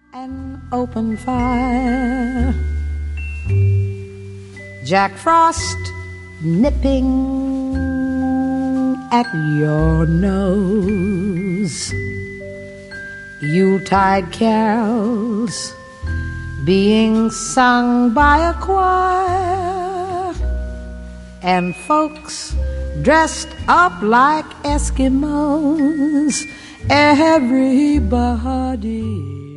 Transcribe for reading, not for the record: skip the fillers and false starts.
An open fire, Jack Frost nipping at your nose, Yuletide carols being sung by a choir, and folks dressed up like Eskimos, everybody